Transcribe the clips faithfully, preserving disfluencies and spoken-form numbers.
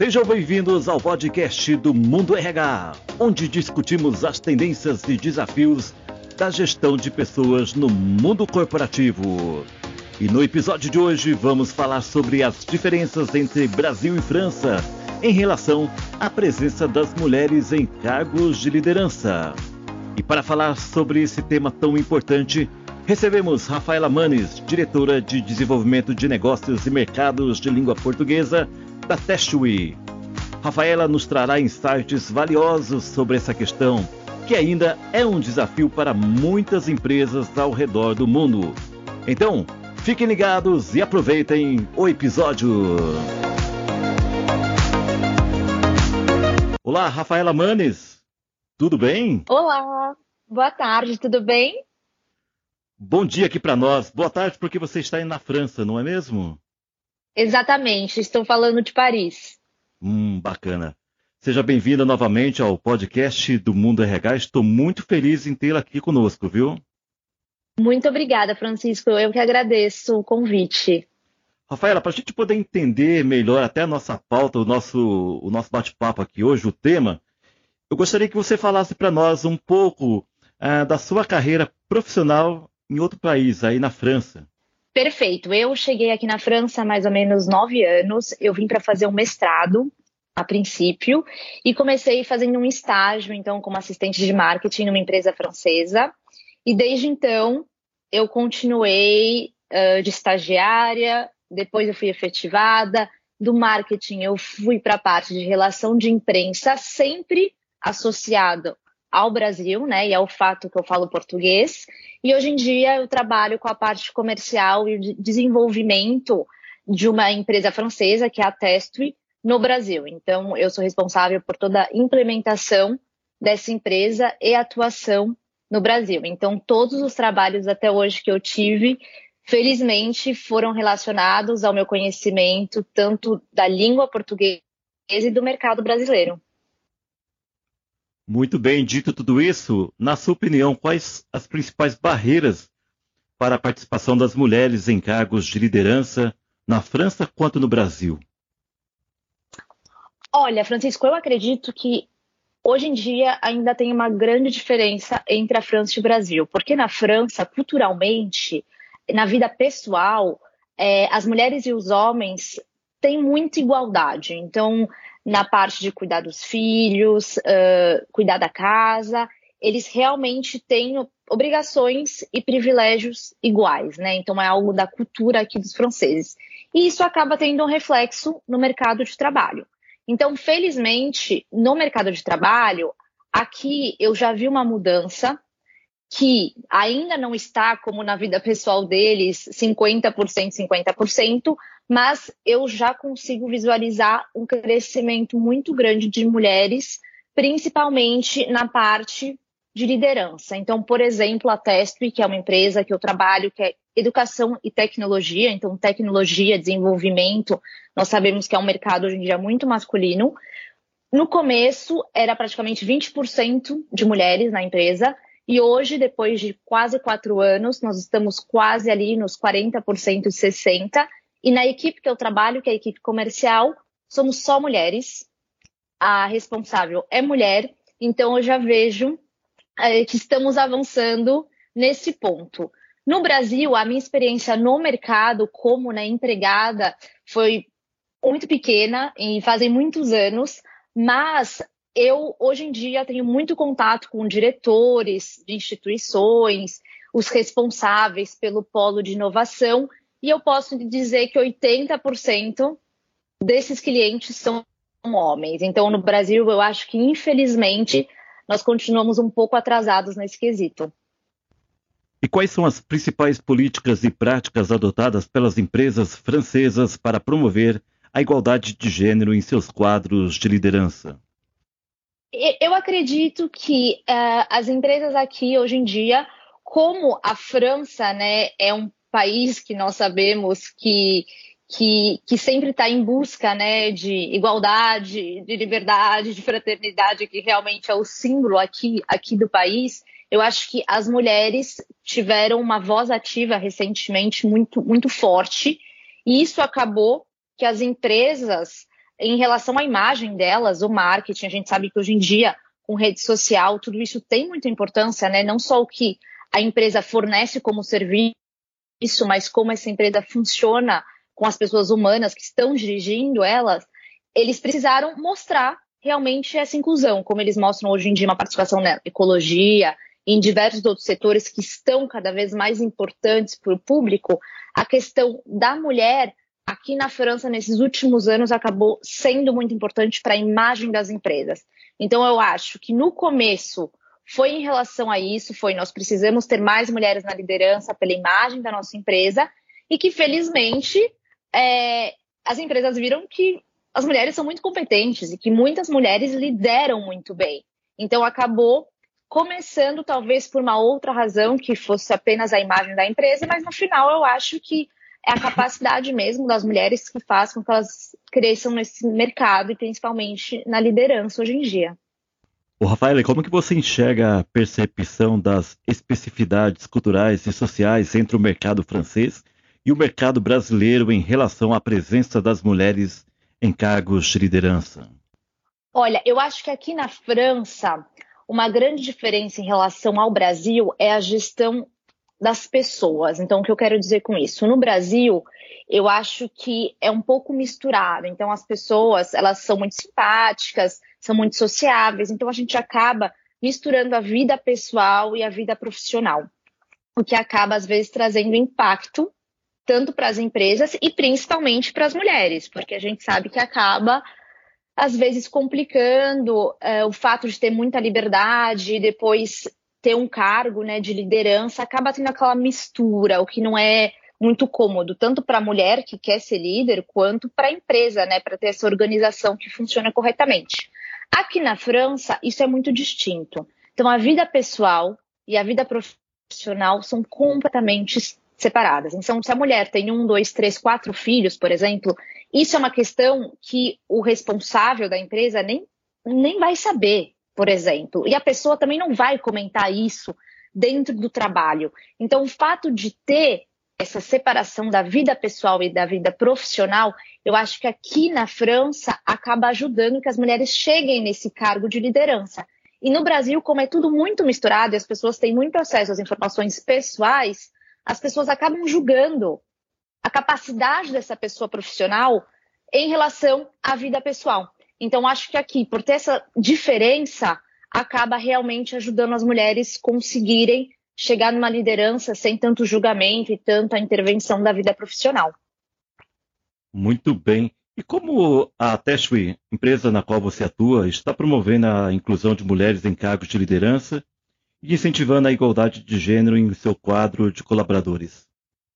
Sejam bem-vindos ao podcast do Mundo R H, onde discutimos as tendências e desafios da gestão de pessoas no mundo corporativo. E no episódio de hoje vamos falar sobre as diferenças entre Brasil e França em relação à presença das mulheres em cargos de liderança. E para falar sobre esse tema tão importante, recebemos Rafaela Manes, diretora de Desenvolvimento de Negócios e Mercados de Língua Portuguesa da Testui. Rafaela nos trará insights valiosos sobre essa questão, que ainda é um desafio para muitas empresas ao redor do mundo. Então, fiquem ligados e aproveitem o episódio. Olá, Rafaela Manes, tudo bem? Olá, boa tarde, tudo bem? Bom dia aqui para nós. Boa tarde, porque você está aí na França, não é mesmo? Exatamente, estou falando de Paris. Hum, bacana. Seja bem-vinda novamente ao podcast do Mundo R H. Estou muito feliz em tê-la aqui conosco, viu? Muito obrigada, Francisco. Eu que agradeço o convite. Rafaela, para a gente poder entender melhor até a nossa pauta, o nosso, o nosso bate-papo aqui hoje, o tema, eu gostaria que você falasse para nós um pouco uh, da sua carreira profissional em outro país, aí na França. Perfeito. Eu cheguei aqui na França há mais ou menos nove anos. Eu vim para fazer um mestrado, a princípio, e comecei fazendo um estágio, então, como assistente de marketing numa empresa francesa. E desde então, eu continuei uh, de estagiária, depois eu fui efetivada. Do marketing, eu fui para a parte de relação de imprensa, sempre associado ao Brasil, né, e ao fato que eu falo português. E hoje em dia eu trabalho com a parte comercial e de desenvolvimento de uma empresa francesa, que é a Testui, no Brasil. Então, eu sou responsável por toda a implementação dessa empresa e atuação no Brasil. Então, todos os trabalhos até hoje que eu tive, felizmente, foram relacionados ao meu conhecimento tanto da língua portuguesa e do mercado brasileiro. Muito bem, dito tudo isso, na sua opinião, quais as principais barreiras para a participação das mulheres em cargos de liderança na França quanto no Brasil? Olha, Francisco, eu acredito que hoje em dia ainda tem uma grande diferença entre a França e o Brasil, porque na França, culturalmente, na vida pessoal, é, as mulheres e os homens têm muita igualdade. Então, na parte de cuidar dos filhos, uh, cuidar da casa, eles realmente têm obrigações e privilégios iguais, né? Então é algo da cultura aqui dos franceses. E isso acaba tendo um reflexo no mercado de trabalho. Então, felizmente, no mercado de trabalho, aqui eu já vi uma mudança que ainda não está, como na vida pessoal deles, cinquenta por cento, cinquenta por cento, mas eu já consigo visualizar um crescimento muito grande de mulheres, principalmente na parte de liderança. Então, por exemplo, a Testui, que é uma empresa que eu trabalho, que é educação e tecnologia, então tecnologia, desenvolvimento, nós sabemos que é um mercado hoje em dia muito masculino. No começo, era praticamente vinte por cento de mulheres na empresa, e hoje, depois de quase quatro anos, nós estamos quase ali nos quarenta por cento e sessenta por cento. E na equipe que eu trabalho, que é a equipe comercial, somos só mulheres. A responsável é mulher. Então, eu já vejo é, que estamos avançando nesse ponto. No Brasil, a minha experiência no mercado como né, empregada foi muito pequena e fazem muitos anos, mas eu, hoje em dia, tenho muito contato com diretores de instituições, os responsáveis pelo polo de inovação, e eu posso dizer que oitenta por cento desses clientes são homens. Então, no Brasil, eu acho que, infelizmente, nós continuamos um pouco atrasados nesse quesito. E quais são as principais políticas e práticas adotadas pelas empresas francesas para promover a igualdade de gênero em seus quadros de liderança? Eu acredito que uh, as empresas aqui, hoje em dia, como a França, né, é um país que nós sabemos que, que, que sempre está em busca né, de igualdade, de liberdade, de fraternidade, que realmente é o símbolo aqui, aqui do país, eu acho que as mulheres tiveram uma voz ativa recentemente muito, muito forte, e isso acabou que as empresas em relação à imagem delas, o marketing. A gente sabe que hoje em dia, com rede social, tudo isso tem muita importância, né? Não só o que a empresa fornece como serviço, mas como essa empresa funciona com as pessoas humanas que estão dirigindo elas. Eles precisaram mostrar realmente essa inclusão, como eles mostram hoje em dia uma participação na ecologia, em diversos outros setores que estão cada vez mais importantes para o público. A questão da mulher, aqui na França, nesses últimos anos, acabou sendo muito importante para a imagem das empresas. Então, eu acho que no começo foi em relação a isso, foi nós precisamos ter mais mulheres na liderança pela imagem da nossa empresa, e que, felizmente, é, as empresas viram que as mulheres são muito competentes e que muitas mulheres lideram muito bem. Então, acabou começando talvez por uma outra razão, que fosse apenas a imagem da empresa, mas no final eu acho que é a capacidade mesmo das mulheres que faz com que elas cresçam nesse mercado e principalmente na liderança hoje em dia. Ô, Rafaela, como que você enxerga a percepção das especificidades culturais e sociais entre o mercado francês e o mercado brasileiro em relação à presença das mulheres em cargos de liderança? Olha, eu acho que aqui na França, uma grande diferença em relação ao Brasil é a gestão das pessoas. Então, o que eu quero dizer com isso? No Brasil, eu acho que é um pouco misturado. Então, as pessoas, elas são muito simpáticas, são muito sociáveis. Então, a gente acaba misturando a vida pessoal e a vida profissional, o que acaba, às vezes, trazendo impacto tanto para as empresas e principalmente para as mulheres, porque a gente sabe que acaba às vezes complicando é, o fato de ter muita liberdade e depois ter um cargo, né, de liderança, acaba tendo aquela mistura, o que não é muito cômodo, tanto para a mulher que quer ser líder, quanto para a empresa, né, para ter essa organização que funciona corretamente. Aqui na França, isso é muito distinto. Então, a vida pessoal e a vida profissional são completamente separadas. Então, se a mulher tem um, dois, três, quatro filhos, por exemplo, isso é uma questão que o responsável da empresa nem, nem vai saber, por exemplo. E a pessoa também não vai comentar isso dentro do trabalho. Então, o fato de ter essa separação da vida pessoal e da vida profissional, eu acho que aqui na França acaba ajudando que as mulheres cheguem nesse cargo de liderança. E no Brasil, como é tudo muito misturado e as pessoas têm muito acesso às informações pessoais, as pessoas acabam julgando a capacidade dessa pessoa profissional em relação à vida pessoal. Então, acho que aqui, por ter essa diferença, acaba realmente ajudando as mulheres conseguirem chegar numa liderança sem tanto julgamento e tanta intervenção da vida profissional. Muito bem. E como a Teshwe, empresa na qual você atua, está promovendo a inclusão de mulheres em cargos de liderança e incentivando a igualdade de gênero em seu quadro de colaboradores?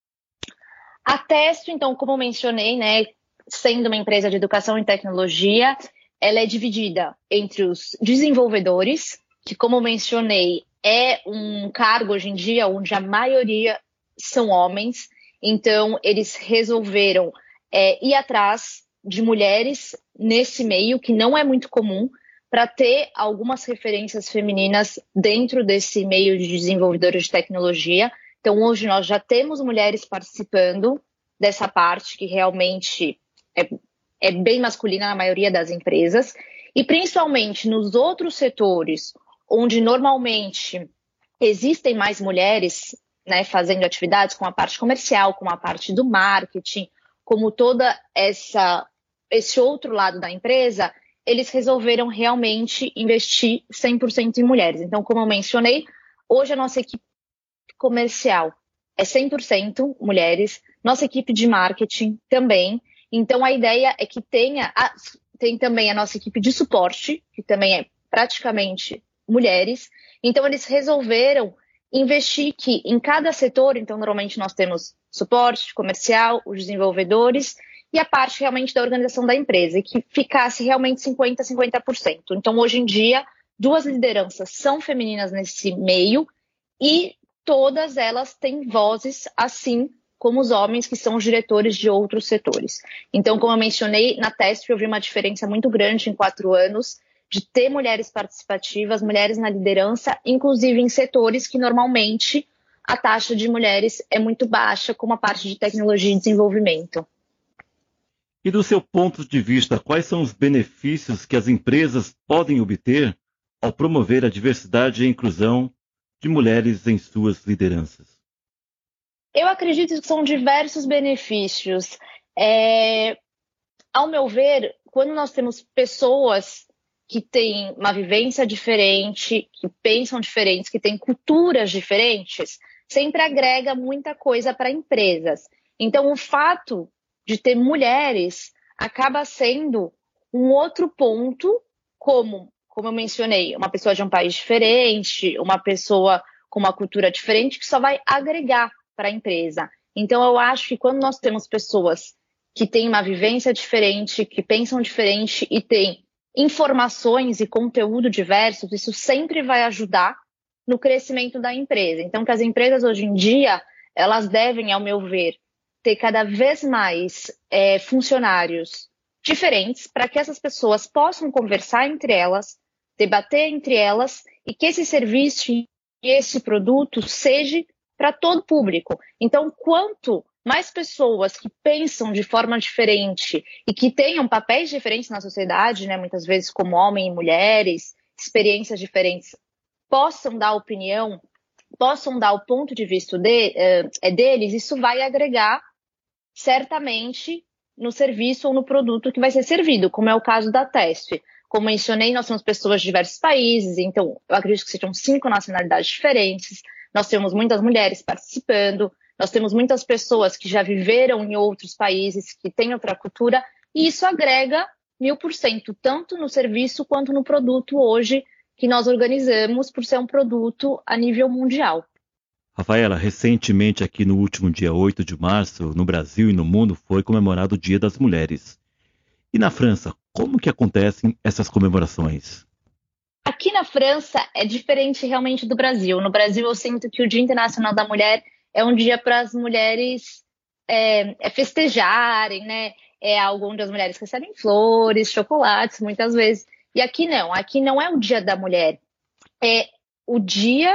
A Testo, então, como eu mencionei, né, sendo uma empresa de educação e tecnologia, ela é dividida entre os desenvolvedores, que, como eu mencionei, é um cargo hoje em dia onde a maioria são homens. Então, eles resolveram é, ir atrás de mulheres nesse meio, que não é muito comum, para ter algumas referências femininas dentro desse meio de desenvolvedores de tecnologia. Então, hoje nós já temos mulheres participando dessa parte, que realmente é, é bem masculina na maioria das empresas. E, principalmente, nos outros setores, onde normalmente existem mais mulheres, né, fazendo atividades com a parte comercial, com a parte do marketing, como toda essa esse outro lado da empresa, eles resolveram realmente investir cem por cento em mulheres. Então, como eu mencionei, hoje a nossa equipe comercial é cem por cento mulheres, nossa equipe de marketing também. Então, a ideia é que tenha, a, tem também a nossa equipe de suporte, que também é praticamente mulheres. Então, eles resolveram investir que em cada setor, então, normalmente nós temos suporte comercial, os desenvolvedores e a parte realmente da organização da empresa, e que ficasse realmente cinquenta por cento, cinquenta por cento. Então, hoje em dia, duas lideranças são femininas nesse meio e todas elas têm vozes, assim como os homens que são os diretores de outros setores. Então, como eu mencionei, na Test eu vi uma diferença muito grande em quatro anos de ter mulheres participativas, mulheres na liderança, inclusive em setores que normalmente a taxa de mulheres é muito baixa, como a parte de tecnologia e desenvolvimento. E do seu ponto de vista, quais são os benefícios que as empresas podem obter ao promover a diversidade e a inclusão de mulheres em suas lideranças? Eu acredito que são diversos benefícios. É, ao meu ver, quando nós temos pessoas que têm uma vivência diferente, que pensam diferentes, que têm culturas diferentes, sempre agrega muita coisa para empresas. Então, o fato de ter mulheres acaba sendo um outro ponto, como, como eu mencionei, uma pessoa de um país diferente, uma pessoa com uma cultura diferente, que só vai agregar para a empresa. Então, eu acho que quando nós temos pessoas que têm uma vivência diferente, que pensam diferente e têm informações e conteúdo diversos, isso sempre vai ajudar no crescimento da empresa. Então, que as empresas hoje em dia, elas devem, ao meu ver, ter cada vez mais é, funcionários diferentes para que essas pessoas possam conversar entre elas, debater entre elas e que esse serviço e esse produto seja para todo o público. Então, quanto mais pessoas que pensam de forma diferente e que tenham papéis diferentes na sociedade, né, muitas vezes como homens e mulheres, experiências diferentes, possam dar opinião, possam dar o ponto de vista de, é, deles, isso vai agregar certamente no serviço ou no produto que vai ser servido, como é o caso da Tesf. Como mencionei, nós temos pessoas de diversos países, então eu acredito que sejam cinco nacionalidades diferentes, nós temos muitas mulheres participando, nós temos muitas pessoas que já viveram em outros países, que têm outra cultura, e isso agrega mil por cento, tanto no serviço quanto no produto hoje que nós organizamos, por ser um produto a nível mundial. Rafaela, recentemente aqui no último dia oito de março, no Brasil e no mundo, foi comemorado o Dia das Mulheres. E na França, como que acontecem essas comemorações? Aqui na França é diferente realmente do Brasil. No Brasil eu sinto que o Dia Internacional da Mulher é um dia para as mulheres é, é festejarem, né? É algo onde as mulheres recebem flores, chocolates, muitas vezes. E aqui não, aqui não é o Dia da Mulher. É o dia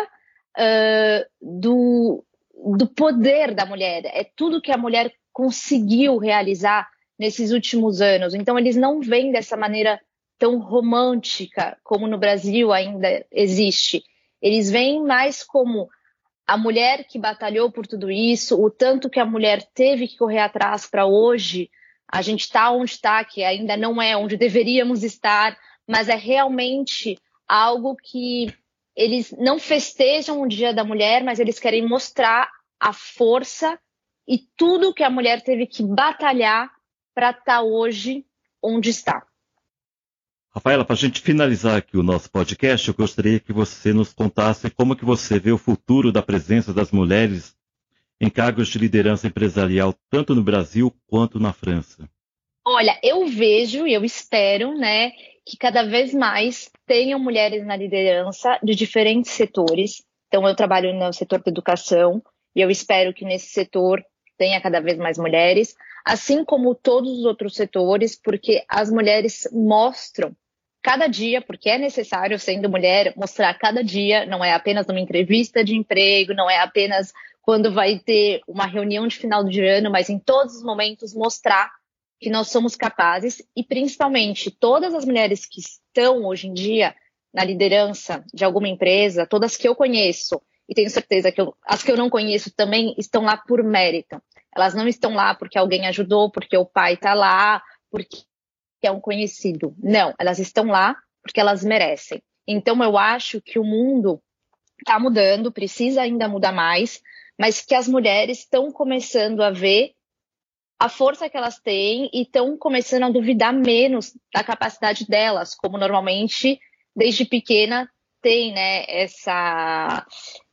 uh, do, do poder da mulher. É tudo que a mulher conseguiu realizar nesses últimos anos. Então eles não veem dessa maneira tão romântica como no Brasil ainda existe. Eles veem mais como a mulher que batalhou por tudo isso, o tanto que a mulher teve que correr atrás para hoje a gente está onde está, que ainda não é onde deveríamos estar, mas é realmente algo que eles não festejam o Dia da Mulher, mas eles querem mostrar a força e tudo que a mulher teve que batalhar para estar hoje onde está. Rafaela, para a gente finalizar aqui o nosso podcast, eu gostaria que você nos contasse como que você vê o futuro da presença das mulheres em cargos de liderança empresarial, tanto no Brasil quanto na França. Olha, eu vejo e eu espero, né, que cada vez mais tenham mulheres na liderança de diferentes setores. Então, eu trabalho no setor da educação e eu espero que nesse setor tenha cada vez mais mulheres, assim como todos os outros setores, porque as mulheres mostram cada dia, porque é necessário, sendo mulher, mostrar cada dia, não é apenas numa entrevista de emprego, não é apenas quando vai ter uma reunião de final de ano, mas em todos os momentos mostrar que nós somos capazes e, principalmente, todas as mulheres que estão hoje em dia na liderança de alguma empresa, todas que eu conheço, e tenho certeza que eu, as que eu não conheço também estão lá por mérito. Elas não estão lá porque alguém ajudou, porque o pai está lá, porque é um conhecido. Não, elas estão lá porque elas merecem. Então, eu acho que o mundo está mudando, precisa ainda mudar mais, mas que as mulheres estão começando a ver a força que elas têm e estão começando a duvidar menos da capacidade delas, como normalmente, desde pequena, tem, né, essa...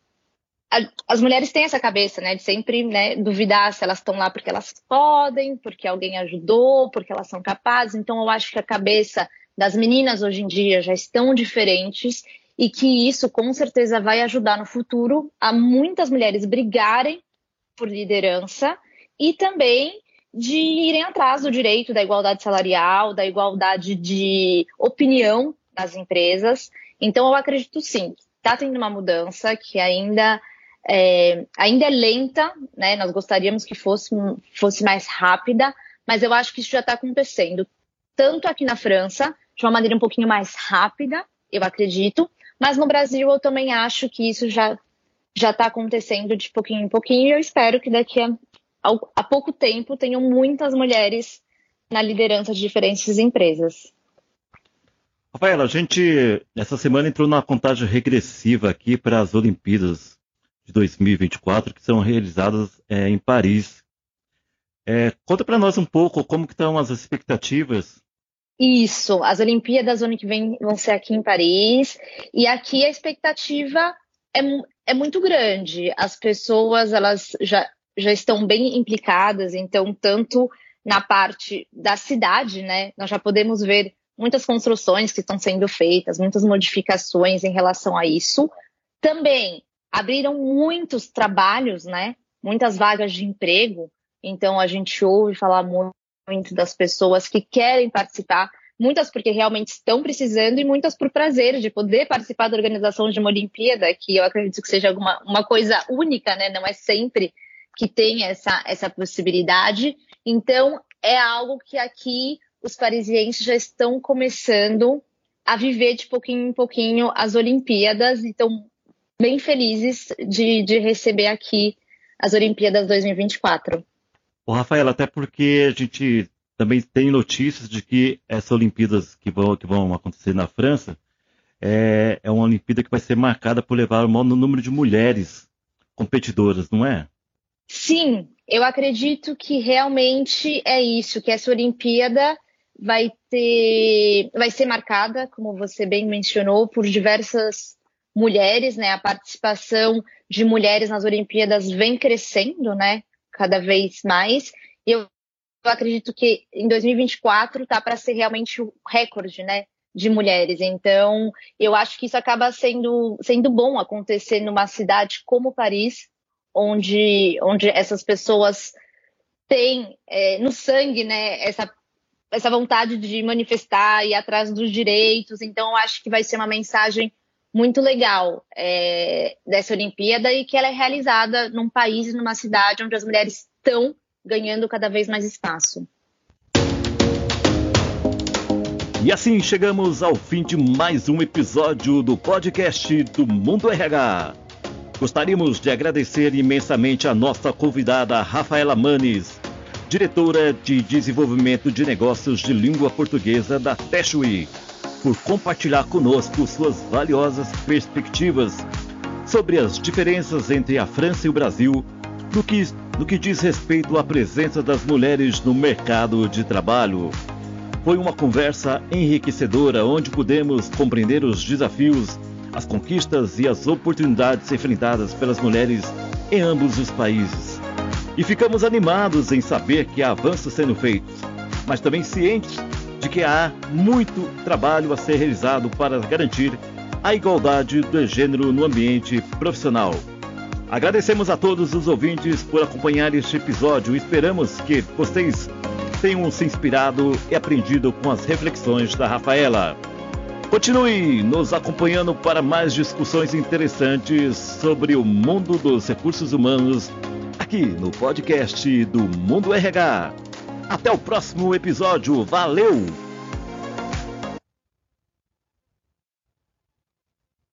As mulheres têm essa cabeça, né, de sempre, né, duvidar se elas estão lá porque elas podem, porque alguém ajudou, porque elas são capazes. Então, eu acho que a cabeça das meninas hoje em dia já estão diferentes e que isso, com certeza, vai ajudar no futuro a muitas mulheres brigarem por liderança e também de irem atrás do direito da igualdade salarial, da igualdade de opinião nas empresas. Então, eu acredito sim, está tendo uma mudança que ainda... É, ainda é lenta, né? Nós gostaríamos que fosse, fosse mais rápida, mas eu acho que isso já está acontecendo, tanto aqui na França, de uma maneira um pouquinho mais rápida, eu acredito, mas no Brasil eu também acho que isso já já está acontecendo de pouquinho em pouquinho, e eu espero que daqui a, a, a pouco tempo tenham muitas mulheres na liderança de diferentes empresas. Rafaela, a gente essa semana entrou numa contagem regressiva aqui para as Olimpíadas de dois mil e vinte e quatro, que são realizadas é, em Paris. É, conta para nós um pouco como que estão as expectativas. Isso, as Olimpíadas ano que vem vão ser aqui em Paris, e aqui a expectativa é, é muito grande. As pessoas elas já, já estão bem implicadas, então tanto na parte da cidade, né, nós já podemos ver muitas construções que estão sendo feitas, muitas modificações em relação a isso. Também abriram muitos trabalhos, né, muitas vagas de emprego, então a gente ouve falar muito muito das pessoas que querem participar, muitas porque realmente estão precisando e muitas por prazer de poder participar da organização de uma Olimpíada, que eu acredito que seja alguma, uma coisa única, né? Não é sempre que tem essa, essa possibilidade. Então, é algo que aqui os parisienses já estão começando a viver de pouquinho em pouquinho as Olimpíadas e estão bem felizes de, de receber aqui as Olimpíadas dois mil e vinte e quatro. Ô, Rafaela, até porque a gente também tem notícias de que essas Olimpíadas que vão, que vão acontecer na França é, é uma Olimpíada que vai ser marcada por levar o maior número de mulheres competidoras, não é? Sim, eu acredito que realmente é isso, que essa Olimpíada vai ter, vai ser marcada, como você bem mencionou, por diversas mulheres, né? A participação de mulheres nas Olimpíadas vem crescendo, né? Cada vez mais. E eu, eu acredito que em dois mil e vinte e quatro tá para ser realmente o recorde, né, de mulheres. Então, eu acho que isso acaba sendo, sendo bom acontecer numa cidade como Paris, onde, onde essas pessoas têm é, no sangue, né, essa, essa vontade de manifestar e ir atrás dos direitos. Então, eu acho que vai ser uma mensagem muito legal é, dessa Olimpíada e que ela é realizada num país e numa cidade onde as mulheres estão ganhando cada vez mais espaço. E assim chegamos ao fim de mais um episódio do podcast do Mundo R H. Gostaríamos de agradecer imensamente a nossa convidada Rafaela Manes, diretora de Desenvolvimento de Negócios de Língua Portuguesa da Teshwee, por compartilhar conosco suas valiosas perspectivas sobre as diferenças entre a França e o Brasil no que, no que diz respeito à presença das mulheres no mercado de trabalho. Foi uma conversa enriquecedora onde pudemos compreender os desafios, as conquistas e as oportunidades enfrentadas pelas mulheres em ambos os países. E ficamos animados em saber que há avanços sendo feitos, mas também cientes de que há muito trabalho a ser realizado para garantir a igualdade do gênero no ambiente profissional. Agradecemos a todos os ouvintes por acompanhar este episódio e esperamos que vocês tenham se inspirado e aprendido com as reflexões da Rafaela. Continue nos acompanhando para mais discussões interessantes sobre o mundo dos recursos humanos aqui no podcast do Mundo R H. Até o próximo episódio. Valeu!